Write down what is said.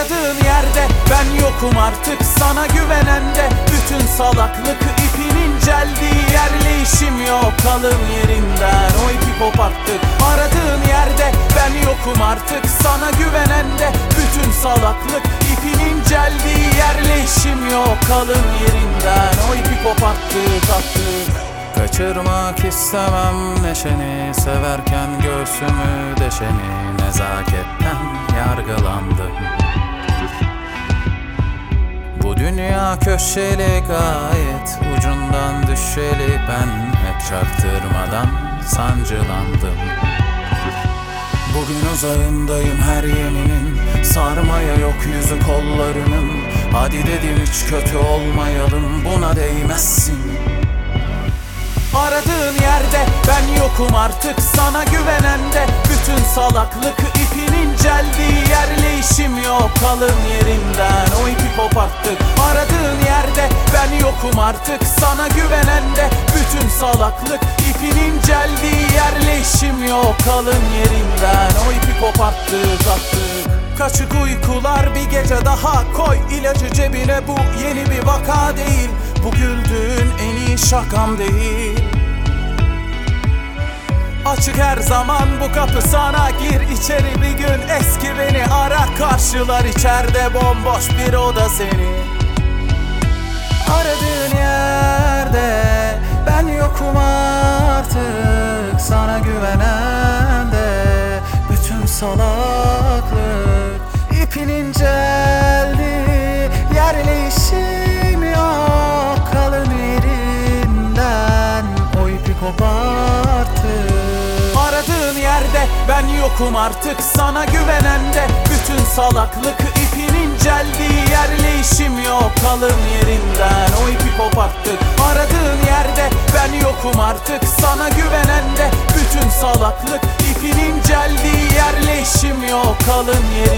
Aradığın yerde ben yokum artık, sana güvenende bütün salaklık ipin inceldiği yerle işim yok. Kalın yerinden o ipi koparttık. Aradığın yerde ben yokum artık, sana güvenende bütün salaklık ipin inceldiği yerle işim yok. Kalın yerinden o ipi koparttık, attık. Kaçırmak istemem neşeni, severken göğsümü deşeni, nezaketten yargılandım. Bu dünya köşeli gayet, ucundan düşeli, ben hep çaktırmadan sancılandım. Bugün uzağındayım her yeminin, sarmaya yok yüzü kollarının. Hadi dedim hiç kötü olmayalım, buna değmezsin. Aradığın yerde ben yokum artık, sana güvenende bütün salaklık ipin inceldiği yerle işim yok. Kalın yerinden o ipi koparttık. Aradığın yerde ben yokum artık, sana güvenende bütün salaklık ipin inceldiği yerle işim yok. Kalın yerinden o ipi koparttık, attık. Kaçık uykular bir gece daha koy ilacı cebine, bu yeni bir vaka değil. Bu güldüğün en iyi şakam değil. Açık her zaman bu kapı sana, gir içeri bir gün, eski beni ara. Karşılar içeride bomboş bir oda seni. Aradığın yerde ben yokum artık, sana güvenen de bütün salaklık ipin inceldi yerle işim yok. Kalın yerinden o ipi koparttık. Aradığın yerde ben yokum artık, sana güvenende bütün salaklık ipin inceldiği yerle işim yok. Kalın yerinden o ipi koparttık. Aradığın yerde ben yokum artık, sana güvenende bütün salaklık ipin inceldiği yerle işim yok. Kalın yerinden